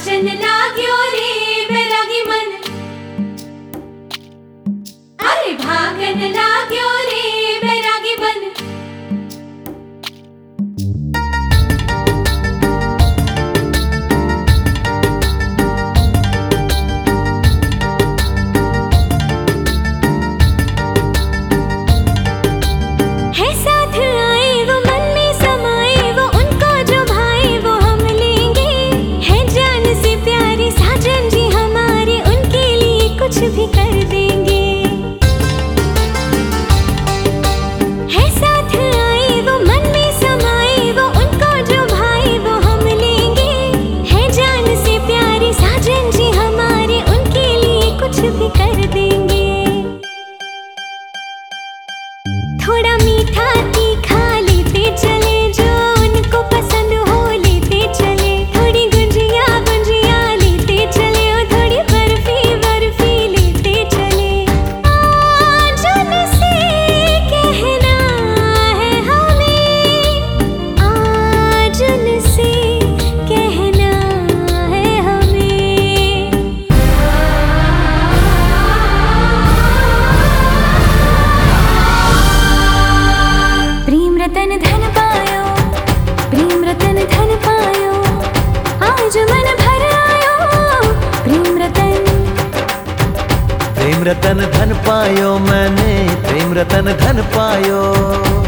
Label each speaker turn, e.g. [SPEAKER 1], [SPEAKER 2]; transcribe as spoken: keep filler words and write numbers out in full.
[SPEAKER 1] नाचन लाग्यो रे बैरागी मन, अरे भागन लाग्यो रे बैरागी मन।
[SPEAKER 2] है साथ आए वो मन में समाए, वो उनको जो भाए वो हम लेंगे। है जान से प्यारे साजन जी हमारे, उनके लिए कुछ भी कर देंगे। है साथ आए वो मन में समाए, वो उनको जो भाए वो हम लेंगे। है जान से प्यारे साजन जी हमारे, उनके लिए कुछ भी कर देंगे। थोड़ा मीठा तीखा लेते चले, जो उनको पसंद हो लेते चले। थोड़ी गुंजिया गुंजिया लेते चले, और थोड़ी बर्फी बर्फी लेते चले। आज उनसे कहना है हमें, आज उनसे कहना है हमें। प्रेम रतन धन पायो, प्रेम रतन धन पायो, आज मन भर आयो। प्रेम रतन
[SPEAKER 3] प्रेम रतन धन पायो मैंने, प्रेम रतन धन पायो।